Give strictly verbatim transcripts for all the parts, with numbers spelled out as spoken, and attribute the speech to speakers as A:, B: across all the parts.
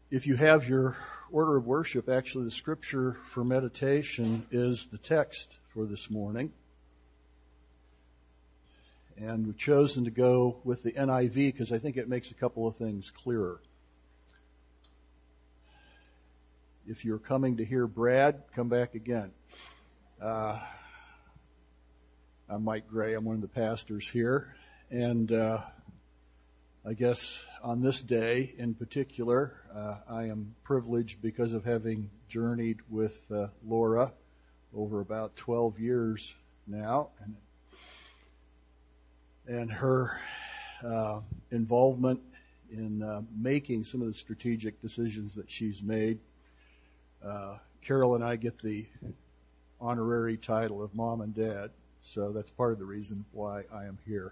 A: If you have your order of worship, actually the scripture for meditation is the text for this morning. And we've chosen to go with the N I V because I think it makes a couple of things clearer. If you're coming to hear Brad, come back again. Uh, I'm Mike Gray. I'm one of the pastors here. And uh, I guess on this day in particular, uh, I am privileged because of having journeyed with uh, Laura over about twelve years now. And, and her uh, involvement in uh, making some of the strategic decisions that she's made. Uh, Carol and I get the honorary title of Mom and Dad, so that's part of the reason why I am here.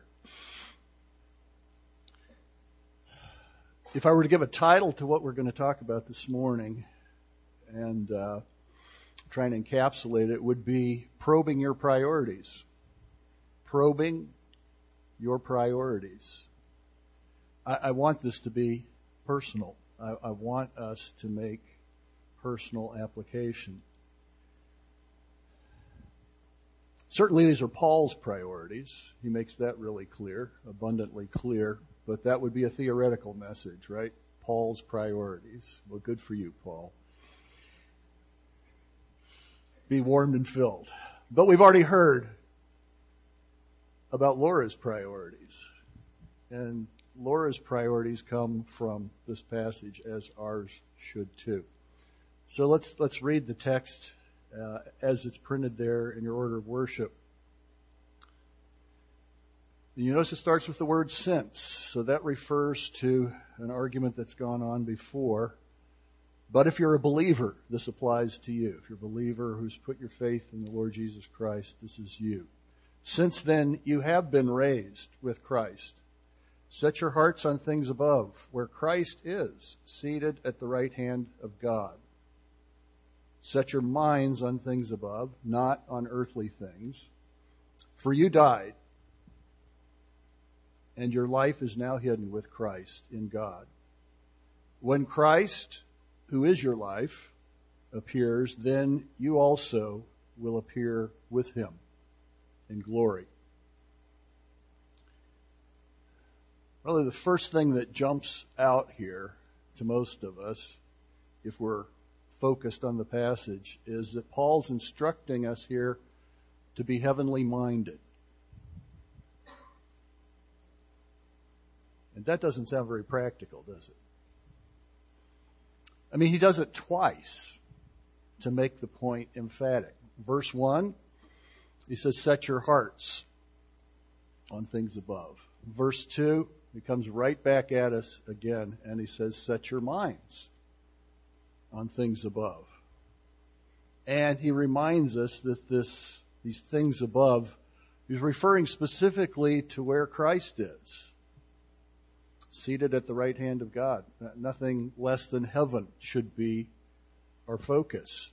A: If I were to give a title to what we're going to talk about this morning and uh, try and encapsulate it, it would be Probing Your Priorities. Probing Your Priorities. I, I want this to be personal. I, I want us to make personal application. Certainly these are Paul's priorities. He makes that really clear, abundantly clear, but that would be a theoretical message, right? Paul's priorities. Well, good for you, Paul. Be warmed and filled. But we've already heard about Laura's priorities. And Laura's priorities come from this passage, as ours should too. So let's let's read the text uh, as it's printed there in your order of worship. You notice it starts with the word since, so that refers to an argument that's gone on before. But if you're a believer, this applies to you. If you're a believer who's put your faith in the Lord Jesus Christ, this is you. Since then, you have been raised with Christ. Set your hearts on things above, where Christ is, seated at the right hand of God. Set your minds on things above, not on earthly things. For you died, and your life is now hidden with Christ in God. When Christ, who is your life, appears, then you also will appear with him in glory. Really, the first thing that jumps out here to most of us, if we're focused on the passage, is that Paul's instructing us here to be heavenly minded. And that doesn't sound very practical, does it? I mean, he does it twice to make the point emphatic. Verse one, he says, set your hearts on things above. Verse two, he comes right back at us again, and he says, set your minds on things above. And he reminds us that this, these things above, he's referring specifically to where Christ is, seated at the right hand of God. Nothing less than heaven should be our focus.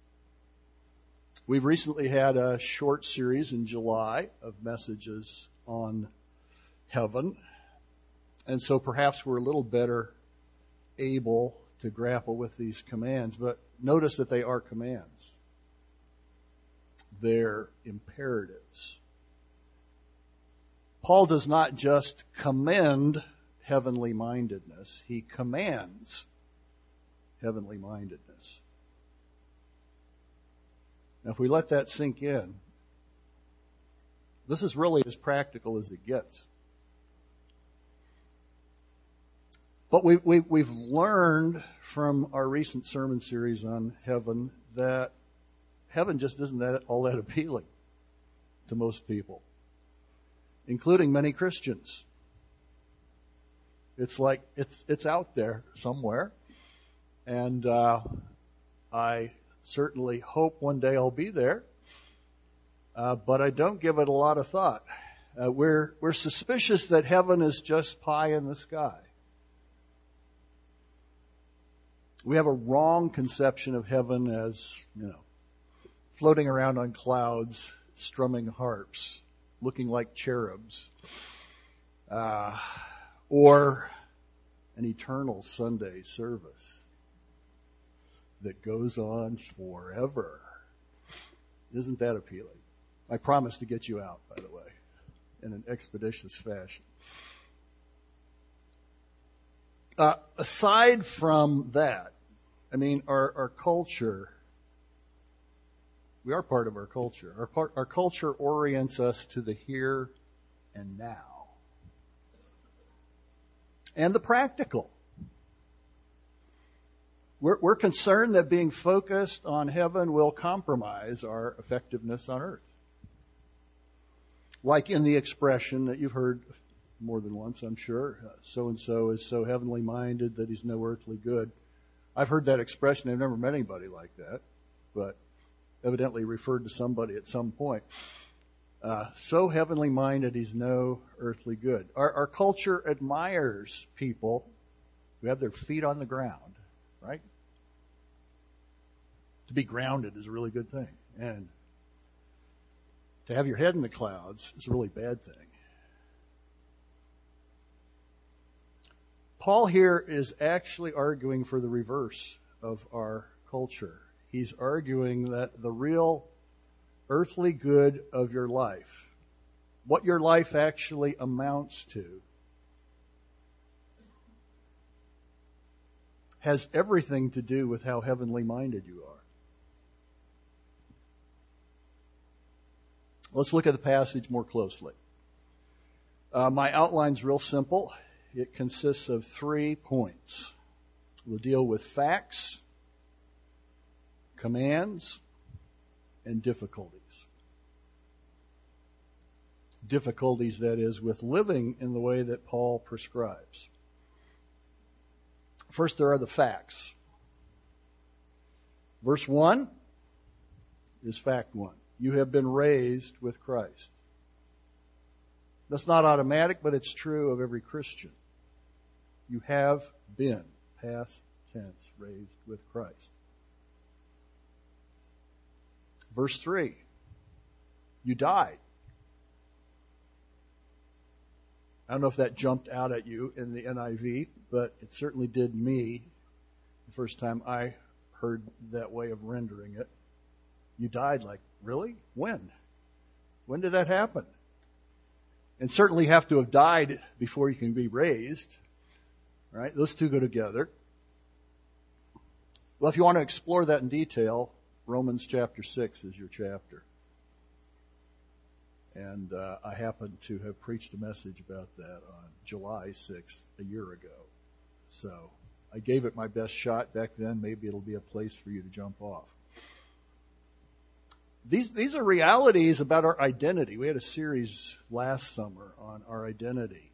A: We've recently had a short series in July of messages on heaven, and so perhaps we're a little better able to grapple with these commands, but notice that they are commands. They're imperatives. Paul does not just commend heavenly mindedness, he commands heavenly mindedness. Now, if we let that sink in, this is really as practical as it gets. But we, we, we've learned from our recent sermon series on heaven that heaven just isn't that, all that appealing to most people, including many Christians. It's like it's it's out there somewhere, and uh, I certainly hope one day I'll be there, uh, but I don't give it a lot of thought. Uh, we're we're suspicious that heaven is just pie in the sky. We have a wrong conception of heaven as, you know, floating around on clouds, strumming harps, looking like cherubs, uh, or an eternal Sunday service. that goes on forever. Isn't that appealing? I promise to get you out, by the way, in an expeditious fashion. Uh, aside from that, I mean, our, our culture, we are part of our culture. Our, part, our culture orients us to the here and now. And the practical. We're, we're concerned that being focused on heaven will compromise our effectiveness on earth. Like in the expression that you've heard more than once, I'm sure, uh, so-and-so is so heavenly minded that he's no earthly good. I've heard that expression. I've never met anybody like that, but evidently referred to somebody at some point. Uh, so heavenly minded, he's no earthly good. Our, our culture admires people who have their feet on the ground, right? To be grounded is a really good thing. And to have your head in the clouds is a really bad thing. Paul here is actually arguing for the reverse of our culture. He's arguing that the real earthly good of your life, what your life actually amounts to, has everything to do with how heavenly minded you are. Let's look at the passage more closely. Uh, my outline's real simple. It consists of three points. We'll deal with facts, commands, and difficulties. Difficulties, that is, with living in the way that Paul prescribes. First, there are the facts. Verse one is fact one. You have been raised with Christ. That's not automatic, but it's true of every Christian. You have been, past tense, raised with Christ. Verse three, you died. I don't know if that jumped out at you in the N I V, but it certainly did me the first time I heard that way of rendering it. You died, like, really? When? When did that happen? And certainly have to have died before you can be raised. Right? Those two go together. Well, if you want to explore that in detail, Romans chapter six is your chapter. And uh, I happen to have preached a message about that on July sixth, a year ago. So I gave it my best shot back then. Maybe it'll be a place for you to jump off. These, these are realities about our identity. We had a series last summer on our identity.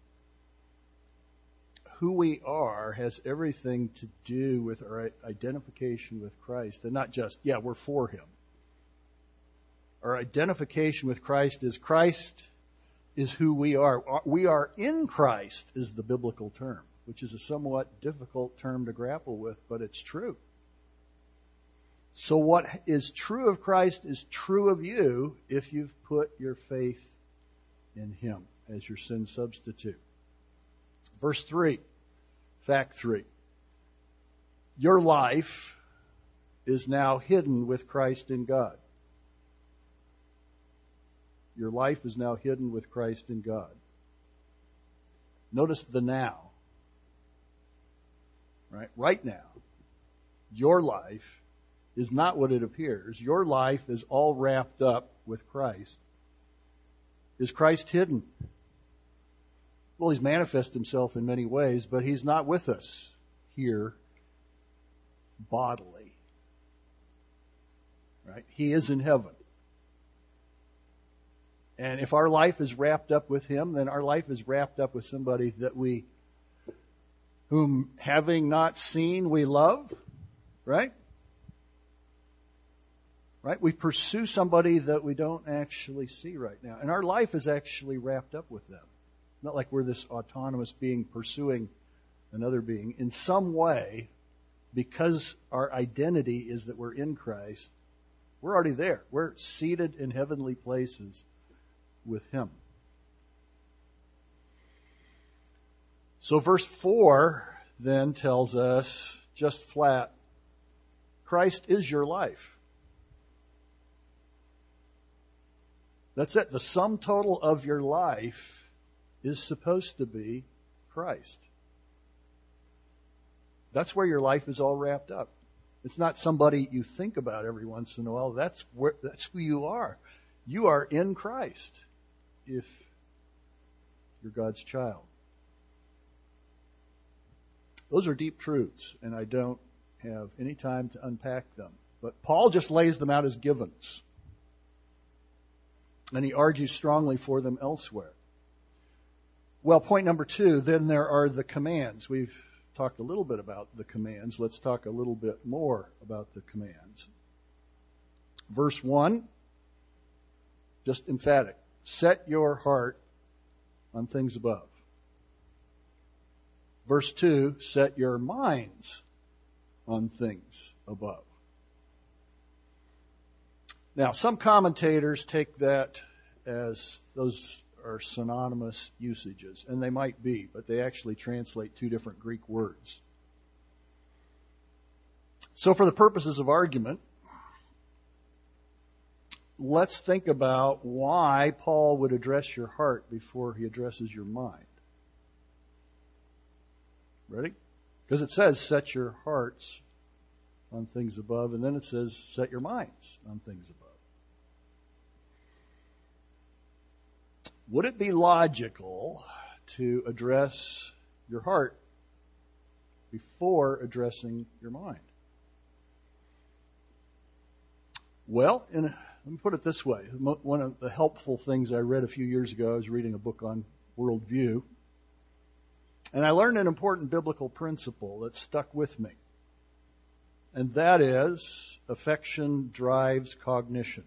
A: Who we are has everything to do with our identification with Christ. And not just, yeah, we're for Him. Our identification with Christ is Christ is who we are. We are in Christ is the biblical term, which is a somewhat difficult term to grapple with, but it's true. So what is true of Christ is true of you if you've put your faith in Him as your sin substitute. Verse three, fact three. Your life is now hidden with Christ in God. Your life is now hidden with Christ in God. Notice the now. Right? Right now. Your life is not what it appears. Your life is all wrapped up with Christ. Is Christ hidden? Well, He's manifested Himself in many ways, but He's not with us here bodily. Right? He is in heaven. And if our life is wrapped up with Him, then our life is wrapped up with somebody that we, whom having not seen, we love. Right? Right? We pursue somebody that we don't actually see right now. And our life is actually wrapped up with them. Not like we're this autonomous being pursuing another being. In some way, because our identity is that we're in Christ, we're already there. We're seated in heavenly places with Him. So verse four then tells us just flat, Christ is your life. That's it. The sum total of your life is supposed to be Christ. That's where your life is all wrapped up. It's not somebody you think about every once in a while. That's where, that's who you are. You are in Christ if you're God's child. Those are deep truths, and I don't have any time to unpack them. But Paul just lays them out as givens. And he argues strongly for them elsewhere. Well, point number two, then there are the commands. We've talked a little bit about the commands. Let's talk a little bit more about the commands. Verse one, just emphatic. Set your heart on things above. Verse two, set your minds on things above. Now, some commentators take that as those are synonymous usages, and they might be, but they actually translate two different Greek words. So for the purposes of argument, let's think about why Paul would address your heart before he addresses your mind. Ready? Because it says, set your hearts on things above, and then it says, set your minds on things above. Would it be logical to address your heart before addressing your mind? Well, in, let me put it this way. One of the helpful things I read a few years ago, I was reading a book on worldview, and I learned an important biblical principle that stuck with me. And that is, affection drives cognition.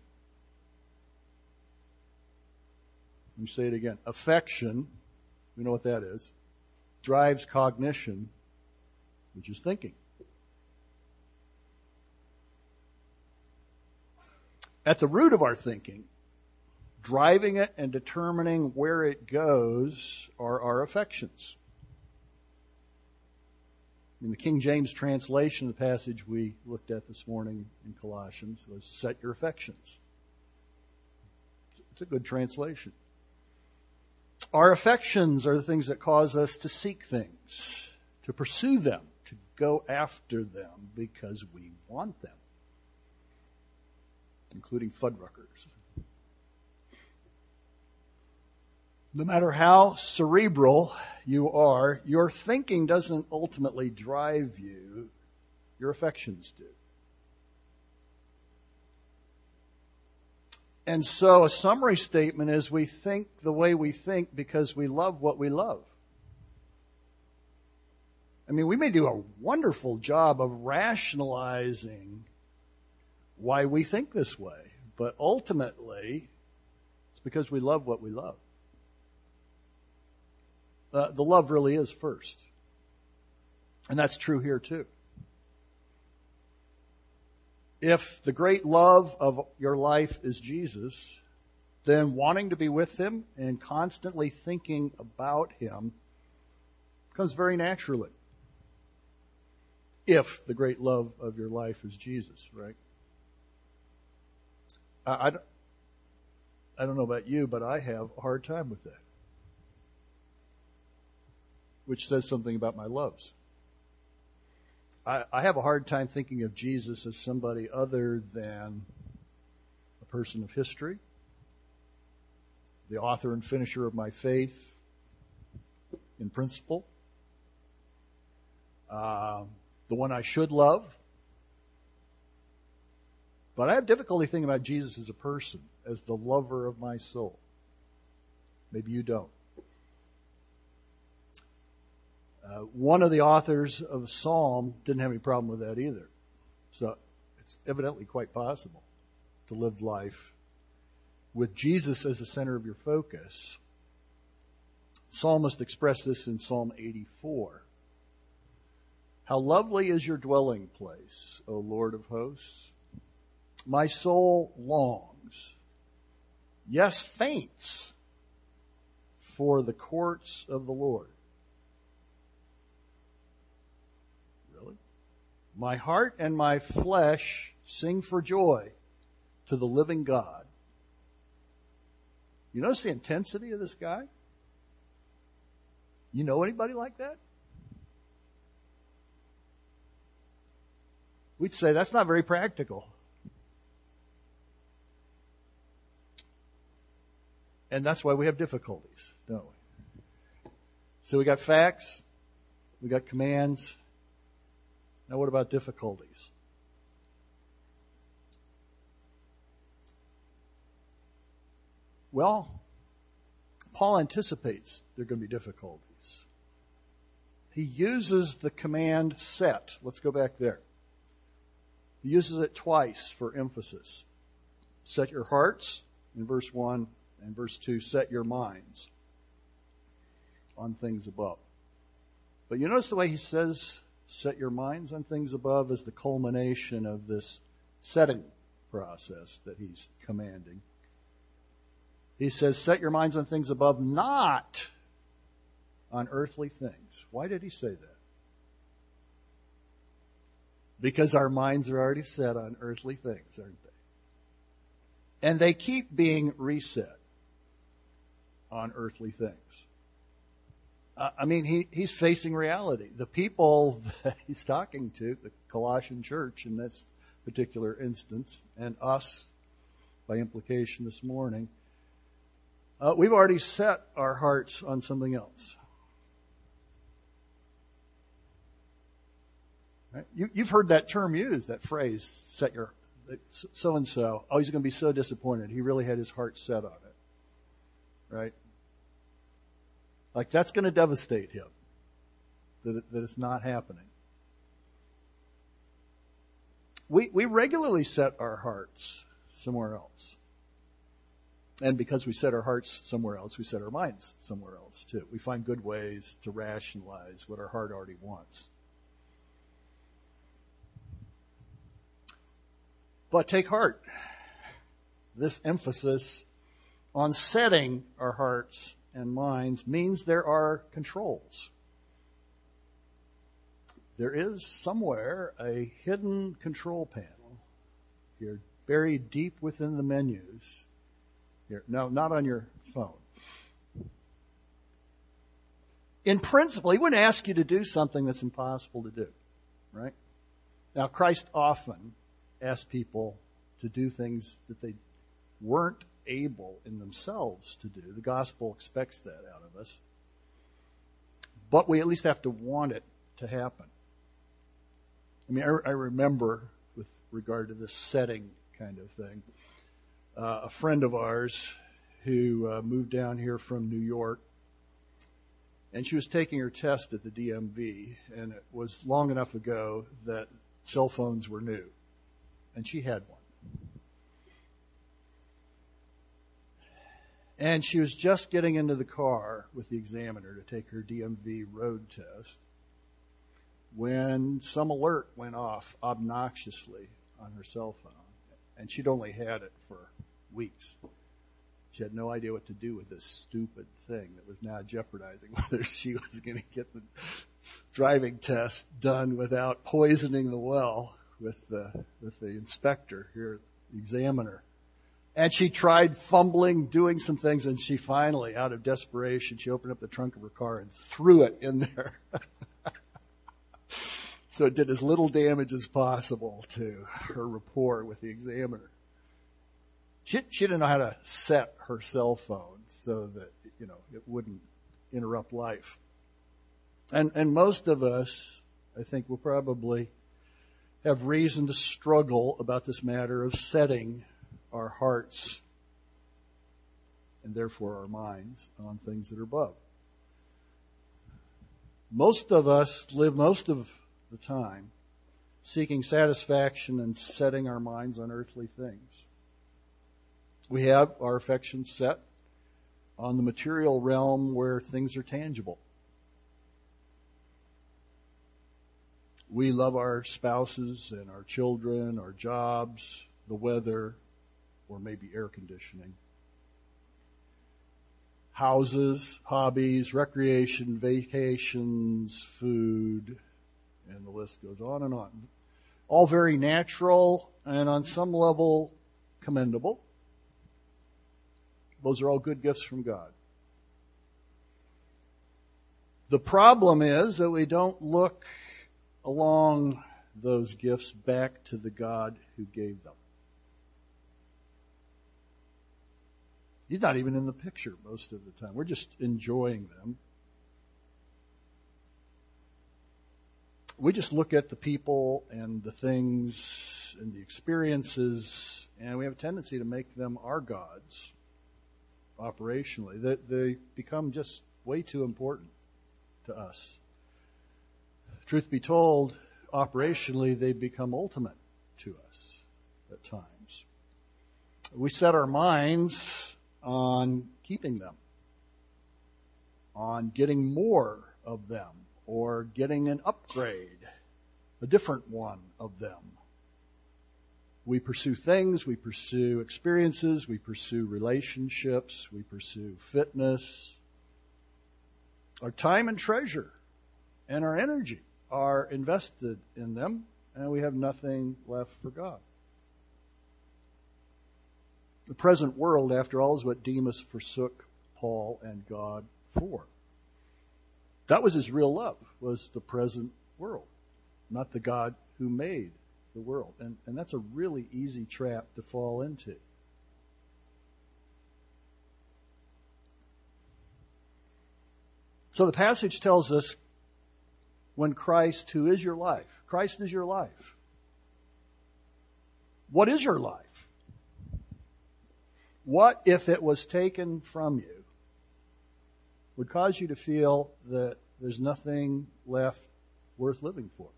A: Let me say it again. Affection, we know what that is, drives cognition, which is thinking. At the root of our thinking, driving it and determining where it goes, are our affections. In the King James translation of the passage we looked at this morning in Colossians was, set your affections. It's a good translation. Our affections are the things that cause us to seek things, to pursue them, to go after them because we want them, including Fuddruckers. No matter how cerebral you are, your thinking doesn't ultimately drive you. Your affections do. And so a summary statement is we think the way we think because we love what we love. I mean, we may do a wonderful job of rationalizing why we think this way, but ultimately it's because we love what we love. Uh, the love really is first. And that's true here too. If the great love of your life is Jesus, then wanting to be with Him and constantly thinking about Him comes very naturally. If the great love of your life is Jesus, right? I, I, I don't know about you, but I have a hard time with that. Which says something about my loves. I, I have a hard time thinking of Jesus as somebody other than a person of history, the author and finisher of my faith in principle, uh, the one I should love. But I have difficulty thinking about Jesus as a person, as the lover of my soul. Maybe you don't. Uh, one of the authors of Psalm didn't have any problem with that either. So it's evidently quite possible to live life with Jesus as the center of your focus. Psalmist expressed this in Psalm eighty-four. How lovely is your dwelling place, O Lord of hosts. My soul longs, yes, faints, for the courts of the Lord. My heart and my flesh sing for joy to the living God. You notice the intensity of this guy? You know anybody like that? We'd say that's not very practical. And that's why we have difficulties, don't we? So we got facts, we got commands. Now what about difficulties? Well, Paul anticipates there are going to be difficulties. He uses the command set. Let's go back there. He uses it twice for emphasis. Set your hearts in verse one, and verse two, set your minds on things above. But you notice the way he says, set your minds on things above is the culmination of this setting process that he's commanding. He says, set your minds on things above, not on earthly things. Why did he say that? Because our minds are already set on earthly things, aren't they? And they keep being reset on earthly things. Uh, I mean, he, he's facing reality. The people that he's talking to, the Colossian church in this particular instance, and us by implication this morning, Uh, we've already set our hearts on something else. Right? You, you've heard that term used, that phrase, set your, so-and-so, oh, he's going to be so disappointed. He really had his heart set on it. Right? Like that's going to devastate him, that, it, that it's not happening. We, we regularly set our hearts somewhere else. And because we set our hearts somewhere else, we set our minds somewhere else too. We find good ways to rationalize what our heart already wants. But take heart. This emphasis on setting our hearts and minds means there are controls. There is somewhere a hidden control panel here, buried deep within the menus. Here. No, not on your phone. In principle, he wouldn't ask you to do something that's impossible to do, right? Now, Christ often asked people to do things that they weren't able in themselves to do. The gospel expects that out of us. But we at least have to want it to happen. I mean, I, I remember with regard to this setting kind of thing, Uh, a friend of ours who uh, moved down here from New York, and she was taking her test at the D M V, and it was long enough ago that cell phones were new, and she had one. And she was just getting into the car with the examiner to take her D M V road test when some alert went off obnoxiously on her cell phone. And she'd only had it for weeks. She had no idea what to do with this stupid thing that was now jeopardizing whether she was going to get the driving test done without poisoning the well with the, with the inspector here, the examiner. And she tried fumbling, doing some things, and she finally, out of desperation, she opened up the trunk of her car and threw it in there. So it did as little damage as possible to her rapport with the examiner. She, she didn't know how to set her cell phone so that, you know, it wouldn't interrupt life. And, and most of us, I think, will probably have reason to struggle about this matter of setting our hearts and therefore our minds on things that are above. Most of us live most of the time seeking satisfaction and setting our minds on earthly things. We have our affections set on the material realm where things are tangible. We love our spouses and our children, our jobs, the weather, or maybe air conditioning. Houses, hobbies, recreation, vacations, food, and the list goes on and on. all very natural and on some level commendable. Those are all good gifts from God. The problem is that we don't look along those gifts back to the God who gave them. He's not even in the picture most of the time. We're just enjoying them. We just look at the people and the things and the experiences, and we have a tendency to make them our gods operationally. That they become just way too important to us. Truth be told, operationally, they become ultimate to us at times. We set our minds on keeping them, on getting more of them, or getting an upgrade, a different one of them. We pursue things, we pursue experiences, we pursue relationships, we pursue fitness. Our time and treasure and our energy are invested in them, and we have nothing left for God. The present world, after all, is what Demas forsook Paul and God for. That was his real love, was the present world, not the God who made the world. And, and that's a really easy trap to fall into. So the passage tells us, when Christ, who is your life, Christ is your life. What is your life? What, if it was taken from you, would cause you to feel that there's nothing left worth living for?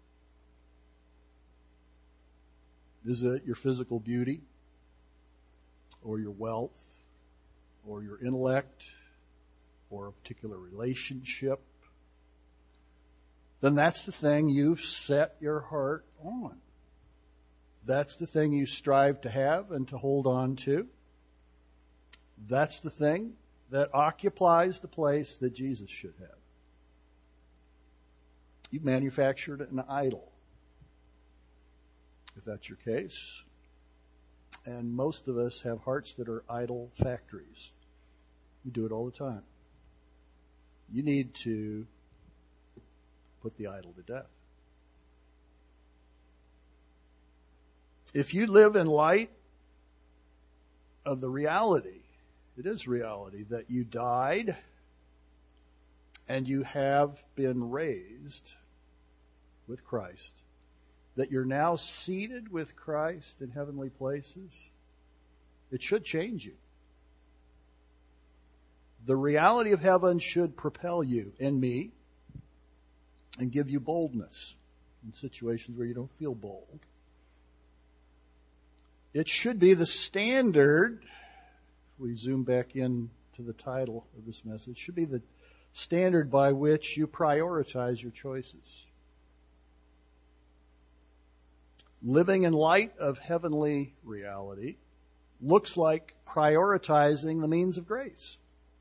A: Is it your physical beauty, or your wealth, or your intellect, or a particular relationship? Then that's the thing you've set your heart on. That's the thing you strive to have and to hold on to. That's the thing that occupies the place that Jesus should have. You've manufactured an idol, if that's your case. And most of us have hearts that are idol factories. We do it all the time. You need to put the idol to death. If you live in light of the reality, it is reality, that you died and you have been raised with Christ, that you're now seated with Christ in heavenly places, it should change you. The reality of heaven should propel you and me and give you boldness in situations where you don't feel bold. It should be the standard. We zoom back in to the title of this message. Should be the standard by which you prioritize your choices. Living in light of heavenly reality looks like prioritizing the means of grace.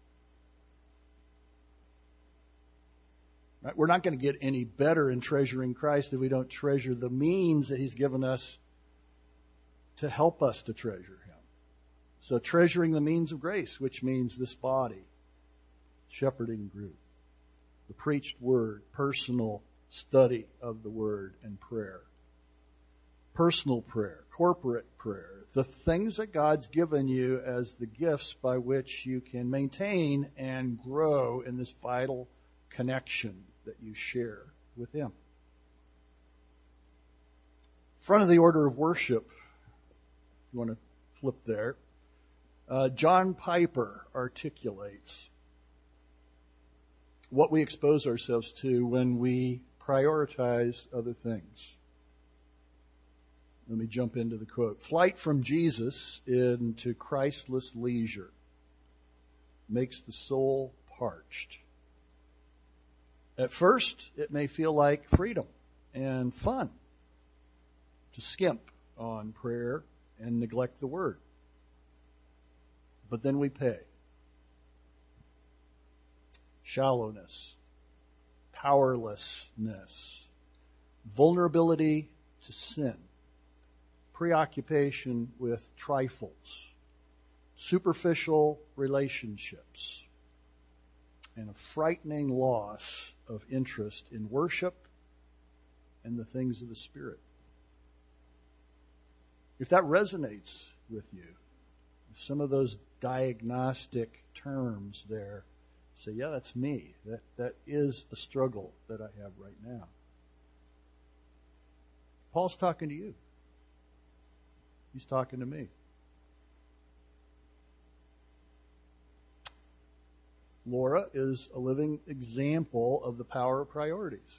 A: Right? We're not going to get any better in treasuring Christ if we don't treasure the means that He's given us to help us to treasure Him. So treasuring the means of grace, which means this body, shepherding group, the preached word, personal study of the word and prayer, personal prayer, corporate prayer, the things that God's given you as the gifts by which you can maintain and grow in this vital connection that you share with Him. Front of the order of worship, if you want to flip there, Uh, John Piper articulates what we expose ourselves to when we prioritize other things. Let me jump into the quote. Flight from Jesus into Christless leisure makes the soul parched. At first, it may feel like freedom and fun to skimp on prayer and neglect the Word. But then we pay. Shallowness, powerlessness, vulnerability to sin, preoccupation with trifles, superficial relationships, and a frightening loss of interest in worship and the things of the Spirit. If that resonates with you, some of those diagnostic terms there, say, yeah, that's me. That that is a struggle that I have right now. Paul's talking to you. He's talking to me. Laura is a living example of the power of priorities.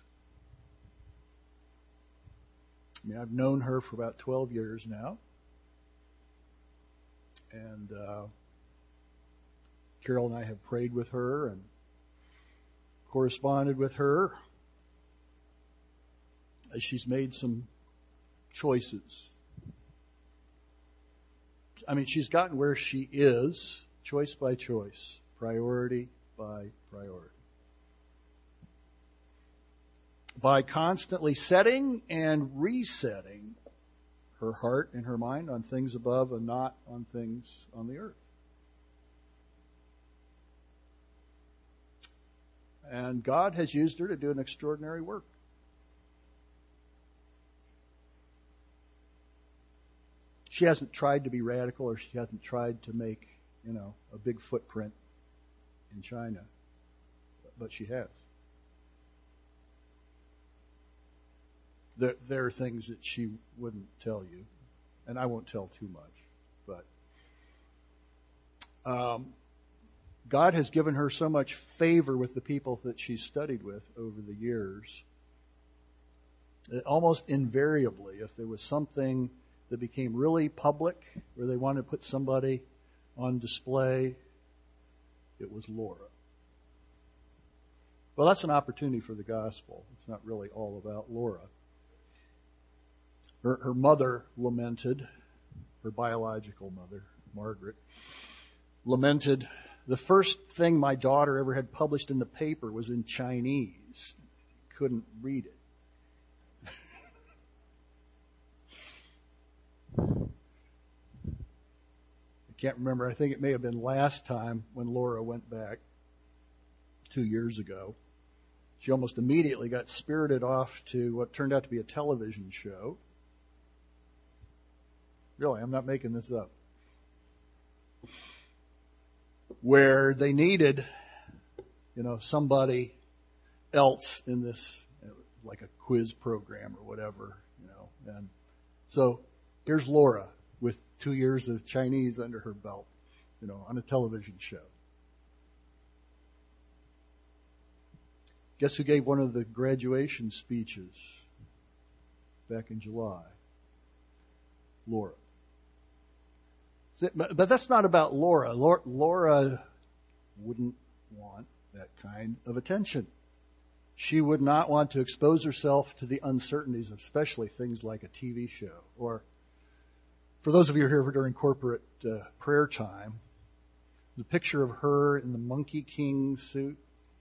A: I mean, I've known her for about twelve years now. And uh, Carol and I have prayed with her and corresponded with her as she's made some choices. I mean, she's gotten where she is, choice by choice, priority by priority. By constantly setting and resetting her heart and her mind on things above and not on things on the earth. And God has used her to do an extraordinary work. She hasn't tried to be radical, or she hasn't tried to make, you know, a big footprint in China, but she has. There, there are things that she wouldn't tell you, and I won't tell too much, but um, God has given her so much favor with the people that she's studied with over the years that almost invariably, if there was something that became really public, where they wanted to put somebody on display, it was Laura. Well, that's an opportunity for the gospel. It's not really all about Laura. Her, her mother lamented, her biological mother, Margaret, lamented, the first thing my daughter ever had published in the paper was in Chinese. Couldn't read it. I can't remember. I think it may have been last time when Laura went back two years ago. She almost immediately got spirited off to what turned out to be a television show. Really, I'm not making this up. Where they needed, you know, somebody else in this, like a quiz program or whatever, you know. And so here's Laura with two years of Chinese under her belt, you know, on a television show. Guess who gave one of the graduation speeches back in July? Laura. But that's not about Laura. Laura wouldn't want that kind of attention. She would not want to expose herself to the uncertainties, especially things like a T V show. Or, for those of you here during corporate uh, prayer time, the picture of her in the Monkey King suit.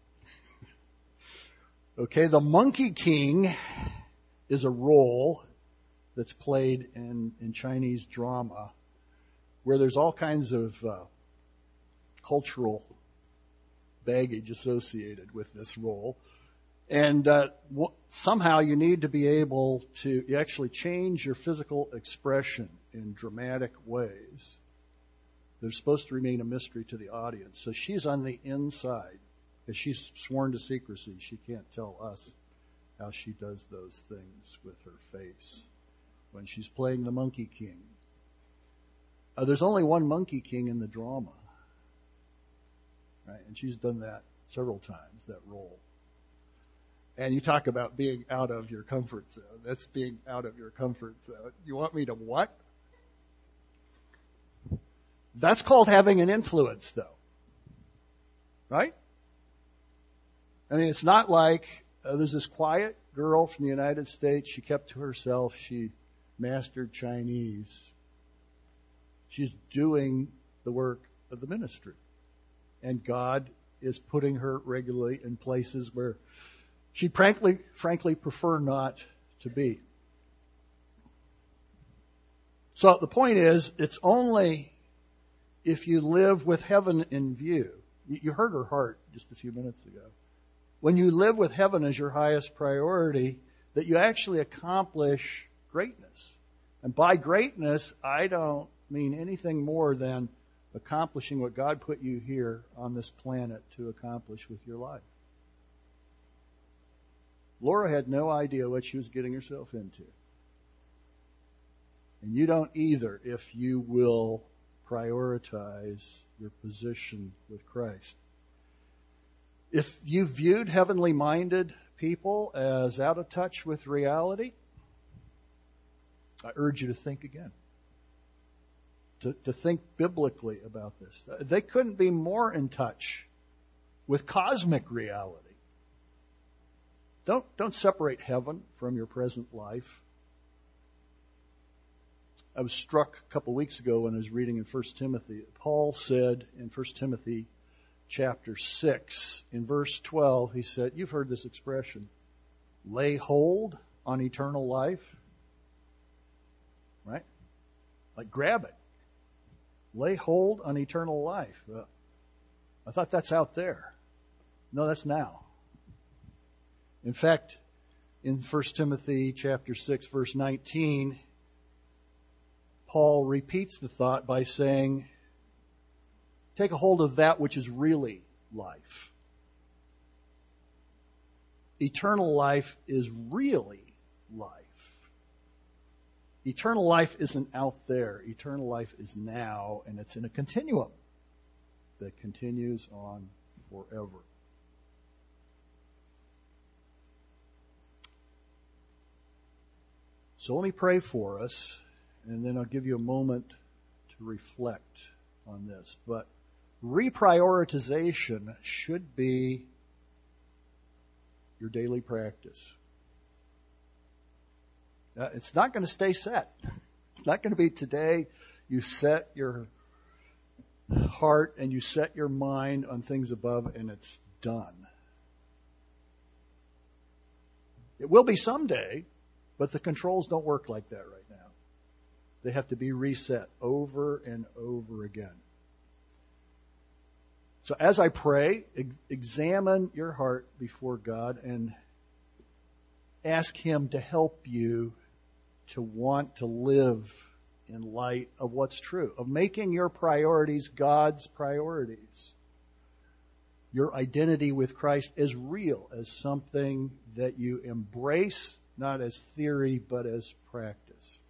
A: Okay, the Monkey King is a role that's played in, in Chinese drama, where there's all kinds of uh, cultural baggage associated with this role. And uh, w- somehow you need to be able to you actually change your physical expression in dramatic ways. They're supposed to remain a mystery to the audience. So she's on the inside. Because she's sworn to secrecy, she can't tell us how she does those things with her face when she's playing the Monkey King. Uh, there's only one Monkey King in the drama, right? And she's done that several times, that role. And you talk about being out of your comfort zone. That's being out of your comfort zone. You want me to what? That's called having an influence, though. Right? I mean, it's not like uh, there's this quiet girl from the United States. She kept to herself. She mastered Chinese. She's doing the work of the ministry. And God is putting her regularly in places where she'd frankly, frankly prefer not to be. So the point is, it's only if you live with heaven in view. You heard her heart just a few minutes ago. When you live with heaven as your highest priority, that you actually accomplish greatness. And by greatness, I don't mean anything more than accomplishing what God put you here on this planet to accomplish with your life. Laura had no idea what she was getting herself into. And you don't either if you will prioritize your position with Christ. If you viewed heavenly minded people as out of touch with reality, I urge you to think again. To, to think biblically about this. They couldn't be more in touch with cosmic reality. Don't, don't separate heaven from your present life. I was struck a couple weeks ago when I was reading in First Timothy. Paul said in First Timothy chapter six, in verse twelve, he said, you've heard this expression, lay hold on eternal life. Right? Like grab it. Lay hold on eternal life. Uh, I thought that's out there. No, that's now. In fact, in First Timothy chapter six, verse nineteen, Paul repeats the thought by saying, take a hold of that which is really life. Eternal life is really life. Eternal life isn't out there. Eternal life is now, and it's in a continuum that continues on forever. So let me pray for us, and then I'll give you a moment to reflect on this. But reprioritization should be your daily practice. Uh, it's not going to stay set. It's not going to be today you set your heart and you set your mind on things above and it's done. It will be someday, but the controls don't work like that right now. They have to be reset over and over again. So as I pray, ex- examine your heart before God and ask Him to help you to want to live in light of what's true, of making your priorities God's priorities. Your identity with Christ as real, as something that you embrace, not as theory, but as practice.